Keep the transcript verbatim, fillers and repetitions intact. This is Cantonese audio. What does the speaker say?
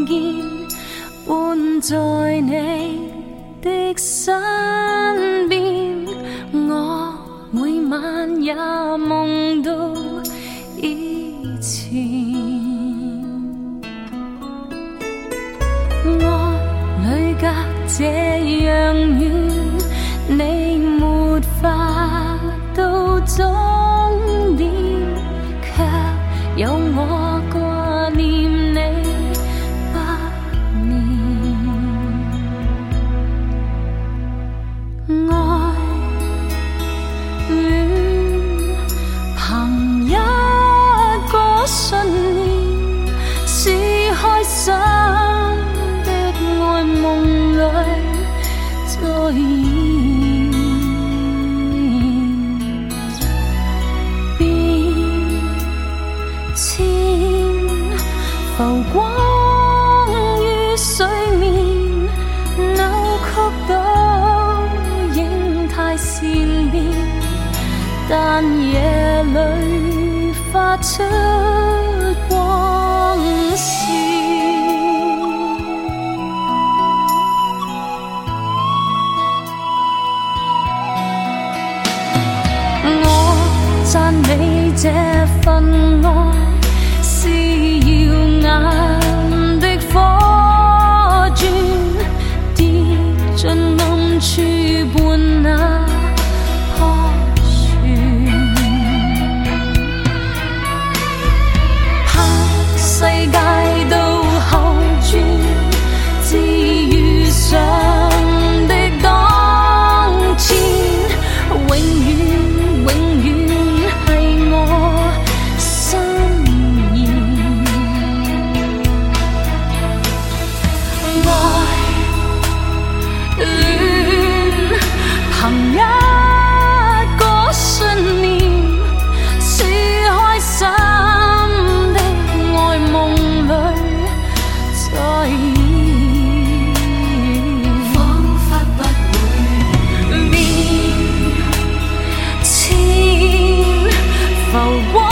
見，伴在你的身邊，我每晚也夢到以前。愛裏隔這樣遠，你沒法到終點，卻有我掛念你百年。愛戀憑一個信念，是開心的愛夢裏再現。浮光於水面，扭曲到影太善變，但夜裏發出光線。我讚美這份愛是耀眼的火鑽，跌進暗處伴那破船，怕世界到後轉，至遇上的當天，永遠永遠係我心意。戀憑一個信念，是開心的愛夢裏再現，彷彿不會變，千浮光